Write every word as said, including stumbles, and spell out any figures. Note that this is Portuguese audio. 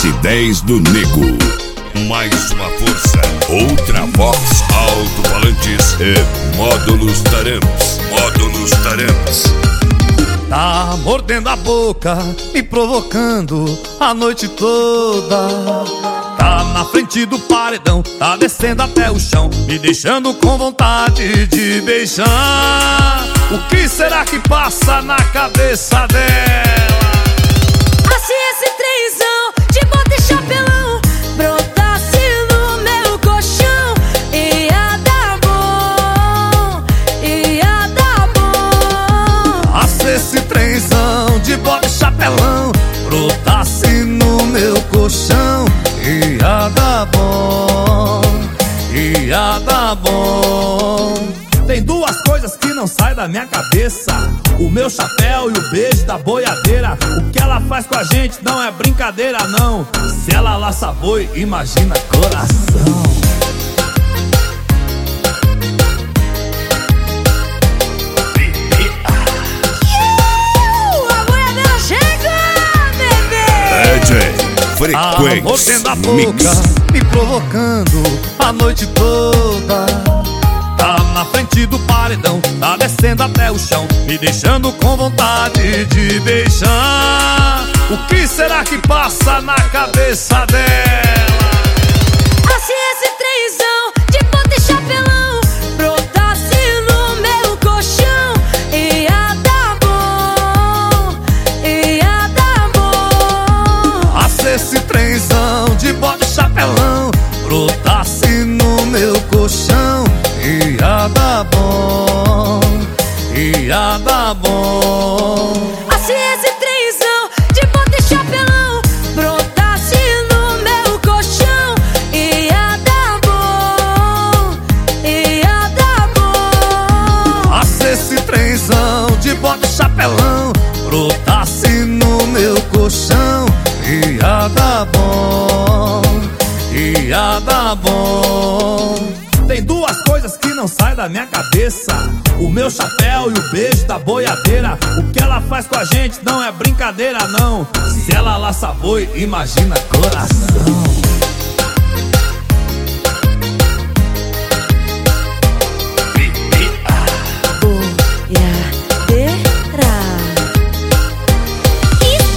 S dez do Nego. Mais uma força, outra voz, alto-falantes e módulos Taramps. Módulos Taramps. Tá mordendo a boca, me provocando a noite toda. Tá na frente do paredão, tá descendo até o chão, me deixando com vontade de beijar. O que será que passa na cabeça dela? Se esse trenzão de bota e chapelão brotasse no meu colchão, ia dar bom, ia dar bom. Ah, se esse trenzão de bota e chapelão brotasse no meu colchão, ia dar bom, ia dar bom. Tem duas coisas que não saem da minha cabeça: o meu chapéu e o beijo da boiadeira. O que ela faz com a gente não é brincadeira, não. Se ela laça boi, imagina coração. Uh, a boiadeira chega, bebê! D J Frequência mordendo a boca, Mix. me provocando a noite toda. Tá na frente do paredão, tá descendo até o chão, me deixando com vontade de beijar. O que será que passa na cabeça dela? Ah, se esse trenzão de bota e chapelão brotasse no meu colchão, ia dar bom, ia dar bom. Ah, se esse trenzão de bota e chapelão brotasse no meu colchão, ia dar bom, ia dar bom. Ah, se esse trenzão de bota e chapelão brotasse no meu colchão, ia dar bom, ia dar bom. Ah, se esse trenzão de bota e chapelão brotasse no meu colchão, ia dar bom, ia dar bom. Tem duas coisas que não saem da minha cabeça: o meu chapéu e o beijo da boiadeira. O que ela faz com a gente não é brincadeira, não. Se ela laça boi, imagina coração.